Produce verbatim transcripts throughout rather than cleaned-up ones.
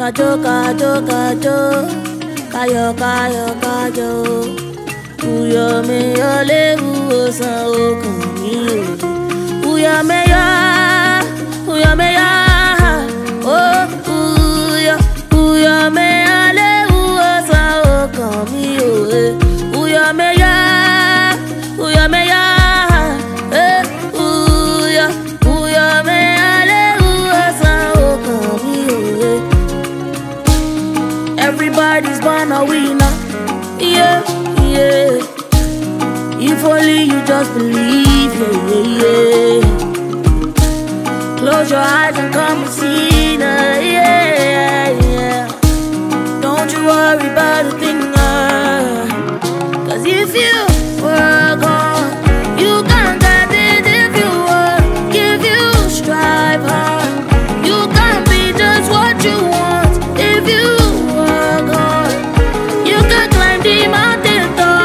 Kajo, kajo, kajo, kayo, kayo, kayo. Uyo me yo le uosa okami o. Uyo me yo, uyo me yo, oh uyo, uyo me yo le uosa okami o. Uyo me yo, uyo me yo, eh uyo, uyo me yo le uosa okami o. Everybody's born a winner, yeah. Yeah. If only you just believe, yeah, yeah, yeah. Close your eyes and come and see, nah, yeah, yeah. Don't you worry about a thing, nah. Cause if you work hard, you can get it if you work. If you strive hard, you can be just what you want. If you work hard, you can climb the mountain.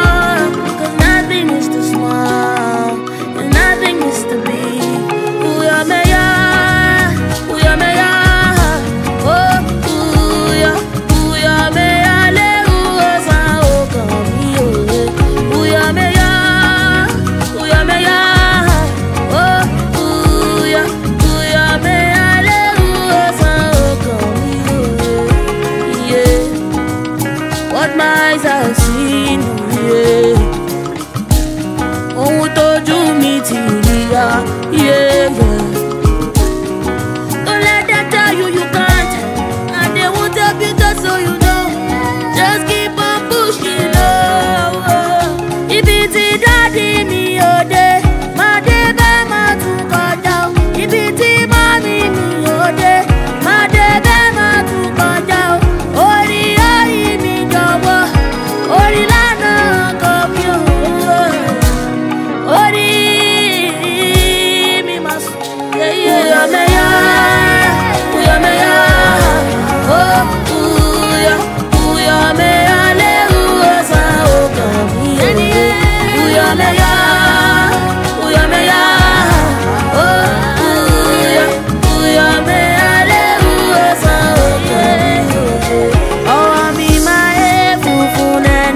What my eyes have seen, yeah. Oh, told you me till yeah, yeah, yeah. Don't let them tell you you can't, and they won't help you just so you know. Just keep on pushing, oh, oh. If it's a daddy me oh day, my day by my two cut down. If it's a mommy me oh day, my day by my two cut down. Oh, the eye me job. Ori lana come you, Ori mi mas, yeah yeah. Uya meya, uya meya, oh uya, uya meya le uosa okami. Uya meya, uya meya, oh uya, uya meya le uosa okami. Oh mi mae fufu.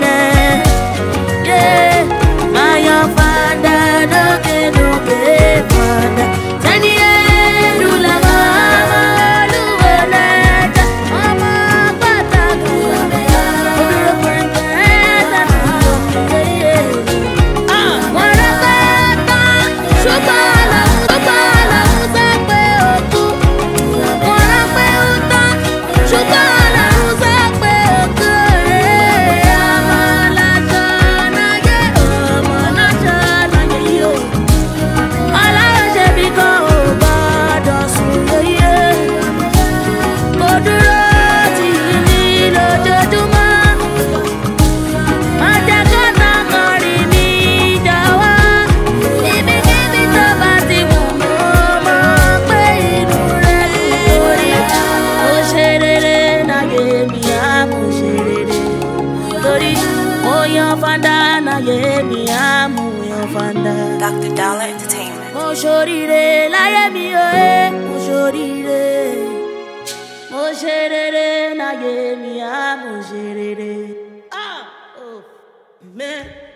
Doctor Dollar Entertainment. Mo ṣoríire láyé mi o, eh. Mo ṣoríire. Mo ṣe rere láyé mi, ah. Mo ṣe rere. Ah, oh, man.